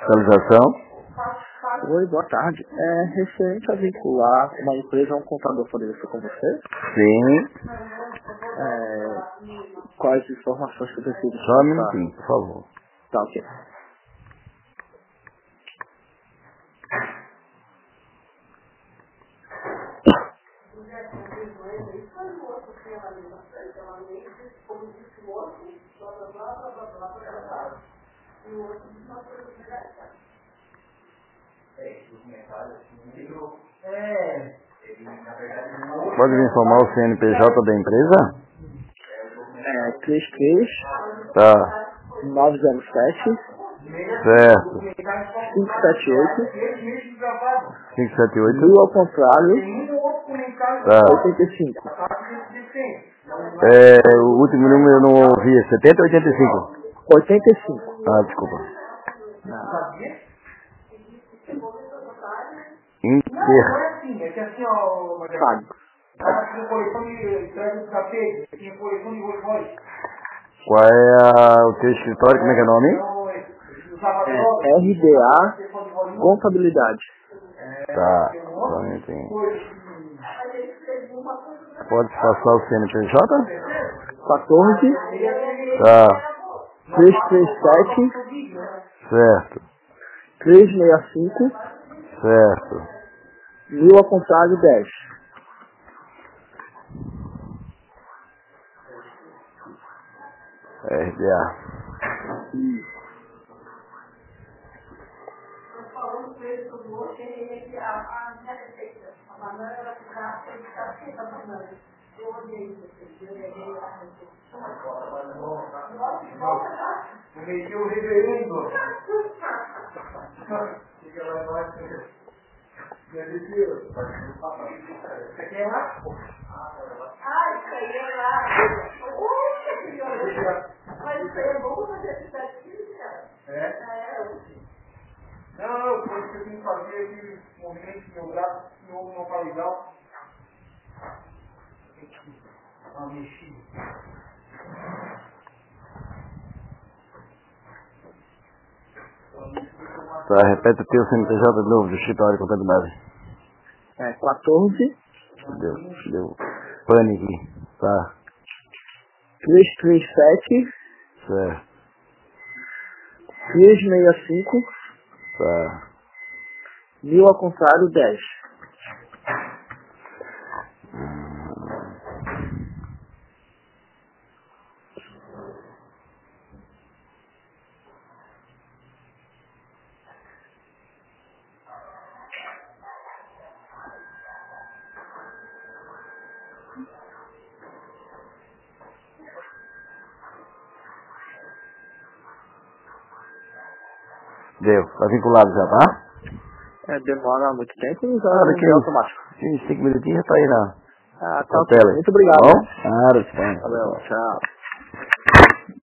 Fiscalização. Oi, boa tarde. Referente a vincular uma empresa a um contador, poderia ser com você? Sim. Quais informações que eu preciso? Só um minutinho, por favor. Tá, ok. Pode me informar o CNPJ da empresa? 33 Tá. 907 Certo. 578 578. 1000 ao contrário Tá. 85. O último número eu não ouvi. 70 ou 85? 85. Ah, desculpa. Inter. Pago. Qual é o teu escritório? Como é que é o nome? RDA Contabilidade. Tá. Só um minutinho. Pode passar o CNPJ? 14 Tá. 337 Certo. 365 Certo. 1000 ao contrário 10. RDA. Não, foi isso que eu tenho que fazer aquele movimento que meu braço não tá legal. Uma mexida. Tá, repete o teu CNPJ de novo do escritório com contabilidade. 14 Deu pane aqui. Tá. 337 Certo. 365 Tá. 1000 ao contrário 10. Deu. Tá vinculado já, tá? Demora muito tempo e já Daqui é automático. 5 minutinhos já tá aí na Tá ok. tela. Muito obrigado. Tá bom? Nada, Valeu, tchau.